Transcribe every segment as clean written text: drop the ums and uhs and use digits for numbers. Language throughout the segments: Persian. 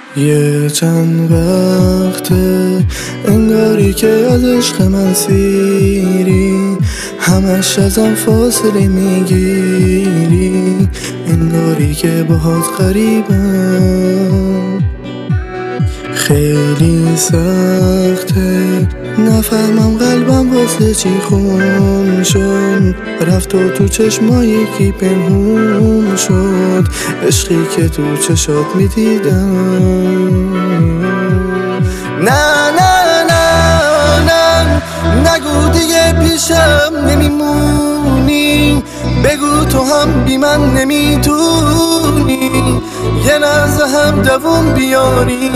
یه چند وقته انگاری که از عشق من سیری، همش ازم فاصله میگیری، انگاری که باهات غریبم. خیلی سخته نفهمم قلبم واسه چی خون شد، رفت و تو چشما یکی پنهون شد، عشقی که تو چشات میدیدم. نه نه نه نه نگو دیگه پیشم نمیمونی، بگو تو هم بی من نمیتونی یه لحظه هم دووم بیاری.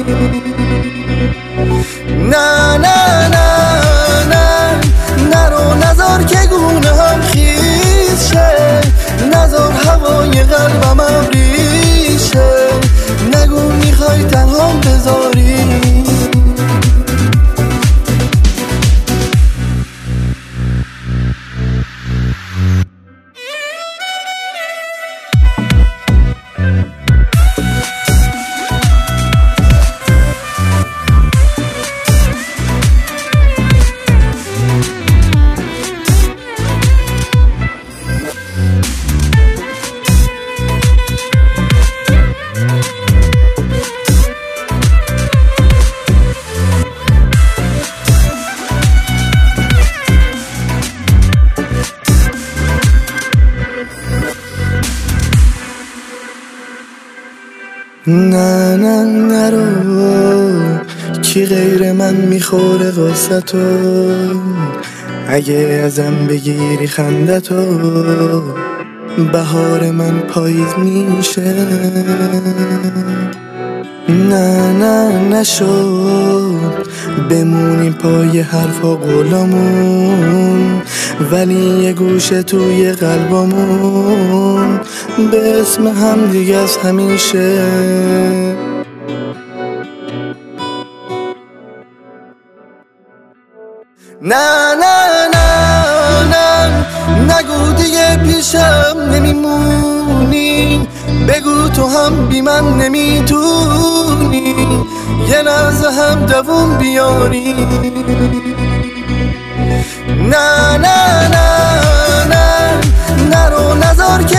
نه نه نه نه نرو نذار که گونه هم خیز شه، نذار هوای قلبم ابریز شه، نگو میخوای تنهام بذاری. نه نه نرو کی غیر من میخوره قصتو، اگه ازم بگیری خندتو بهار من پاییز میشه. نه نه نشد بمونی پای حرفا قولامون، ولی یه گوشه توی قلبامون به اسم هم دیگه از همیشه. نه نه نه نه نگو دیگه پیشم نمیمونی، بگو تو هم بی من نمیتونی یه لحظه هم دووم بیاری. نه نه نه نه نرو نذار